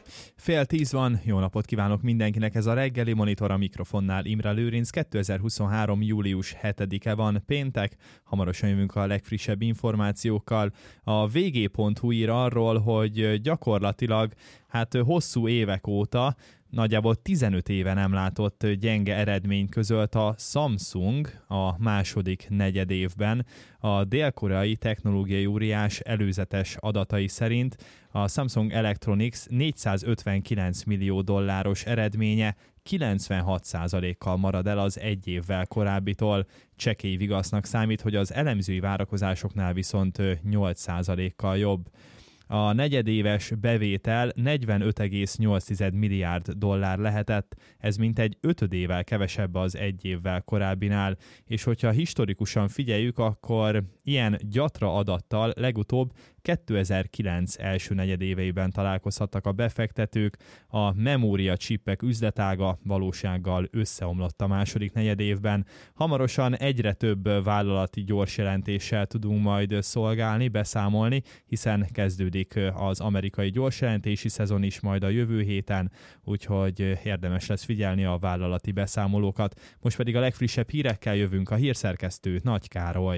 9:30 van, jó napot kívánok mindenkinek, ez a reggeli monitor, a mikrofonnál Imre Lőrinc. 2023. július 7-e van, péntek, hamarosan jövünk a legfrissebb információkkal. A vg.hu ír arról, hogy gyakorlatilag hosszú évek óta, nagyjából 15 éve nem látott gyenge eredményt közölt a Samsung a második negyedévben. A dél-koreai technológiai óriás előzetes adatai szerint a Samsung Electronics 459 millió dolláros eredménye 96%-kal marad el az egy évvel korábbitól. Csekély vigasznak számít, hogy az elemzői várakozásoknál viszont 8%-kal jobb. A negyedéves bevétel 45,8 milliárd dollár lehetett, ez mintegy ötödével kevesebb az egy évvel korábbinál, és hogyha historikusan figyeljük, akkor ilyen gyatra adattal legutóbb 2009 első negyedéveiben találkozhattak a befektetők, a memória csippek üzletága valósággal összeomlott a második negyedévben. Hamarosan egyre több vállalati gyors jelentéssel tudunk majd szolgálni, beszámolni, hiszen kezdődik az amerikai gyorsjelentési szezon is majd a jövő héten, úgyhogy érdemes lesz figyelni a vállalati beszámolókat. Most pedig a legfrissebb hírekkel jövünk, a hírszerkesztő Nagy Károly.